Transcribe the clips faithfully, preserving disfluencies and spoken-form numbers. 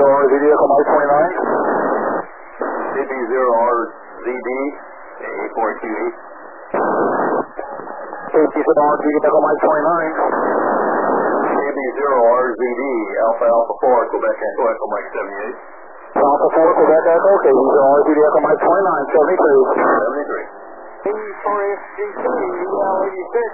zero R Z D, Echo Mike twenty-nine. C B zero R Z D, A four Q E. C B zero R Z D, Echo Mike twenty-nine. C B zero R Z D, Alpha Alpha four, Quebec Echo, Echo Mike seventy-eight. Alpha four, Quebec Echo, K B zero R Z D, Echo Mike twenty-nine, seventy-three. seventy-three. K four S G K, E L eighty-six.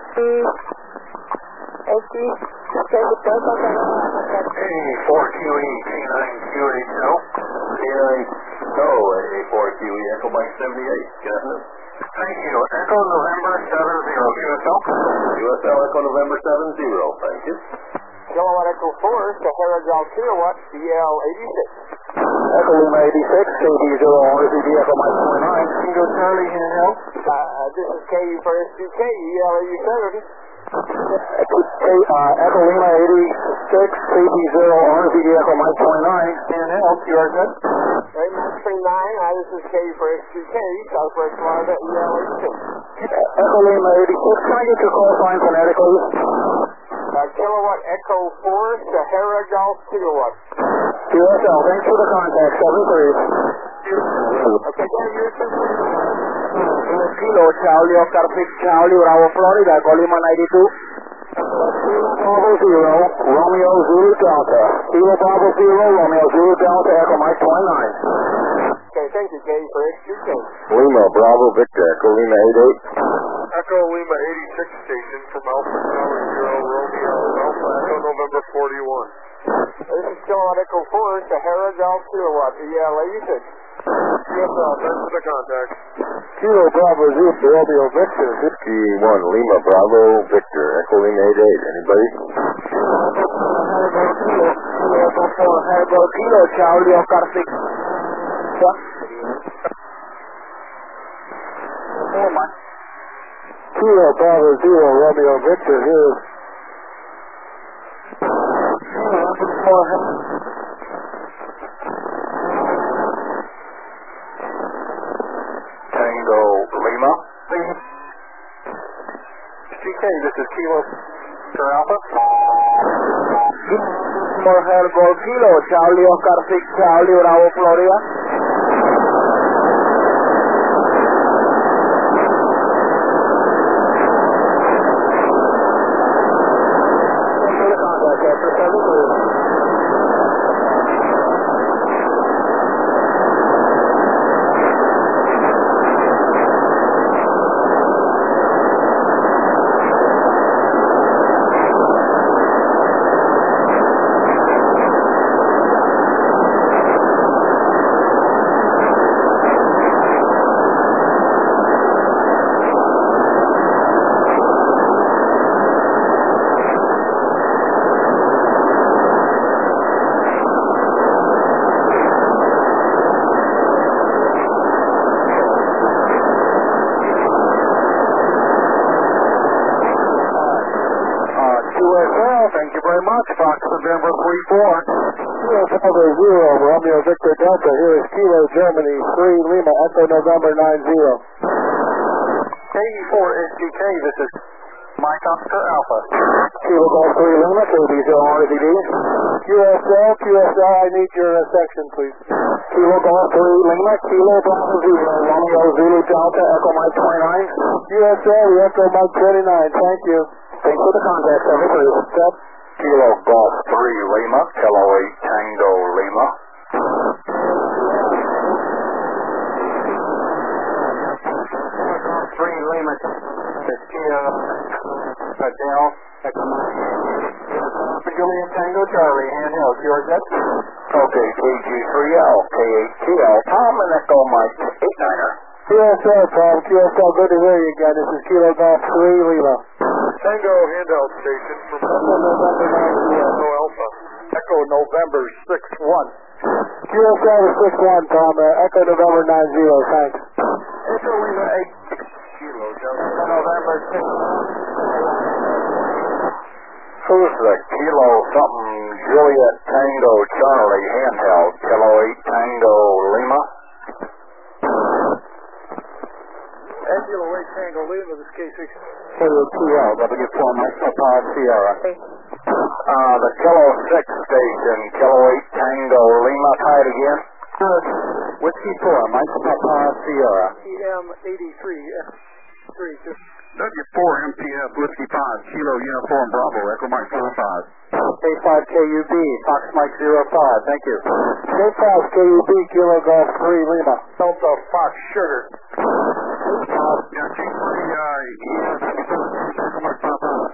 S G, okay, the Delta, A four Q E, K nine Q H L. K nine O, A four Q E, Echo Mike seventy-eight. Good afternoon. Thank you. Echo November seven zero, Q S L. U S L Echo November seven zero, thank you. Kilowatt Echo four, Sahara Gal Kilowatt, E L eighty-six. Echo Lima eighty-six, K B zero R Z D, Echo Mike twenty-nine. Tango Charlie handheld. Uh, this is K for S two K, E L eighty-seven. Echo, uh, Echo Lima eighty-six, K B zero R Z D, Echo Mike twenty-nine. Handheld, Q R Z. Raymond twenty-nine, uh, this is K for S two K, Southwest Florida, E L eighty-six. Echo Lima eighty-six, can I get your call sign phonetically? Uh, Kilowatt Echo four, Sahara Golf Kilowatt. Q S L, thanks for the contact, seven three. Okay, Dave, you're two Kilo, Charlie, Oscar six, Charlie, Bravo, Florida, Colima ninety-two. Bravo zero, Romeo Zulu Delta. Kilo Bravo zero, Romeo Zulu Delta, Echo Mike twenty-nine. Okay, thank you, K for S two K. Lima Bravo Victor, Echo Lima eighty-eight. Echo Lima eighty-six station from Alpha Tower zero, Romeo Alpha Echo November forty-one. This is Kilowatt Echo four, Sahara Golf Kilowatt, E L eighty-six. Yes, sir. Thanks for the contact. Kilo Bravo Zulu, Romeo Victor. fifty-one Lima Bravo Victor, Echo Lima eighty-eight. Anybody? Kilo, Charlie, Oscar six. Kilo Bravo Zero, Romeo Victor, here. Tango Lima. C K, this is Kilo for Alpha. Moher Golf Kilo, Charlie, Oscar six, Charlie, Bravo, Florida. November three four. Kilo Bravo Zero, Romeo Victor Delta. Here is Kilo Germany three, Lima Echo November nine zero. K four S G K, this is Mike Oscar Alpha. Kilo Golf three, Lima, K B zero R Z D. Q S L, Q S L, I need your uh, section, please. Kilo Golf three, Lima, Kilo Bravo Zero, Romeo Zulu Delta, Echo Mike twenty-nine. Q S L, Echo Mike twenty-nine, thank you. Thanks for the contact, seven three. Step. Kilo Golf three Lima, Kilo eight Tango Lima. three Lima, Kilo Adele, Echo Mike. Julian Tango Charlie, handheld, Q R Z. Okay, K G three L, K eight T L, Tom and Echo Mike eight niner. Q S L, Tom, Q S L, good to hear you again. This is Kilo Golf three Lima. Tango handheld station from Echo November nine zero Alpha. Echo November six one. Q S L six one, Tom. Uh, Echo November nine zero, thanks. Echo Lima eight Kilo Delta November six. Who's the Kilo something Juliet Tango Charlie handheld? Kilo eight Tango Lima. Kilo eight Tango Lima, this is K six. Kilo two L, W four Mike Papa Sierra. Uh, the Kilo six station, Kilo eight Tango Lima, tied again. Whiskey four, Mike Papa Sierra. E M eighty-three, three, two. W four M P F Whiskey five, Kilo Uniform Bravo, Echo Mike four five. K five K U B, Fox Mike zero five, thank you. K five K U B, Kilo Golf three, Lima. Delta Fox Sugar. Yeah, K three, uh, E S Echo Mike five five.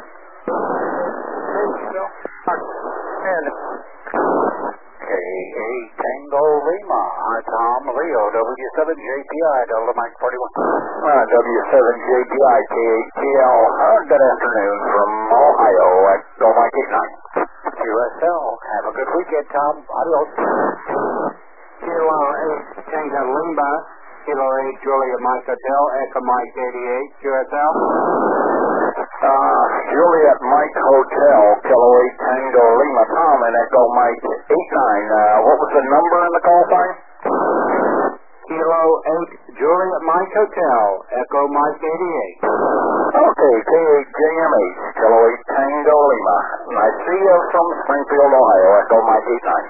And K eight Tango Lima, hi Tom, Leo, W seven J P I, Delta Mike forty-one. Uh, W seven J P I, K eight T L, uh, good afternoon from Ohio, Echo Mike eight nine. Q S L, have a good weekend, Tom, adios. Kilo eight Tango Lima, Kilo eight Juliet Mike Hotel, Echo Mike eighty-eight, Q S L. Uh, Juliet Mike Hotel, Kilo eight Tango Lima, Tom, and Echo Mike eight nine. Uh, what was the number in the call sign? Kilo eight Juliet Mike Hotel, Echo Mike eighty-eight. Okay, K eight J M H, Kilo eight Tango Lima. Nice to see you from Springfield, Ohio, Echo Mike eight nine.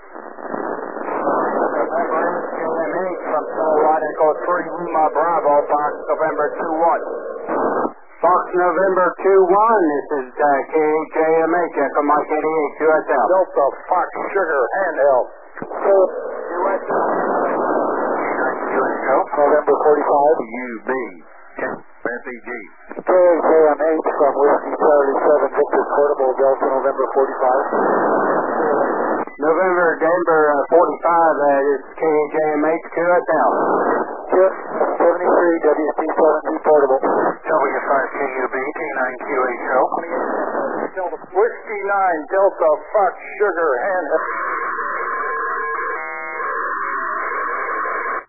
J M H from Colorado, Echo three Lima Bravo, Fox November two one. Fox November two one, this is uh, K eight J M H, Echo Mike eighty-eight, Q S L. Delta Fox Sugar handheld. November forty-five. U B, S E G. K J M H from Whiskey Charlie seven, Victor Portable, Delta November forty-five. November Denver uh, forty-five, uh, this is K eight J M H, Q S L. seventy-three W C seven B Portable. W five K U B, K nine Q H O. Whiskey nine, Delta Fox Sugar handheld.